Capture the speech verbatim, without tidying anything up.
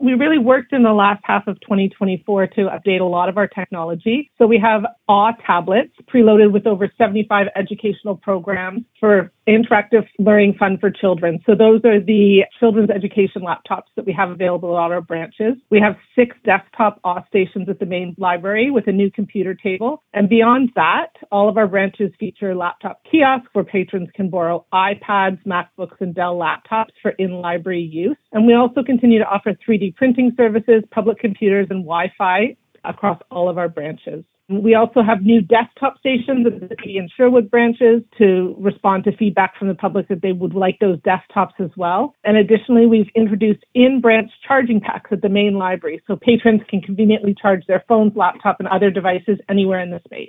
We really worked in the last half of twenty twenty-four to update a lot of our technology. So we have A W tablets preloaded with over seventy-five educational programs for interactive learning fun for children. So those are the children's education laptops that we have available at all our branches. We have six desktop A W stations at the main library with a new computer table. And beyond that, all of our branches feature laptop kiosks where patrons can borrow iPads, MacBooks, and Dell laptops for in-library use. And we also continue to offer three D printing services, public computers, and Wi-Fi across all of our branches. We also have new desktop stations at the City and Sherwood branches to respond to feedback from the public that they would like those desktops as well. And additionally, we've introduced in-branch charging packs at the main library so patrons can conveniently charge their phones, laptop, and other devices anywhere in the space.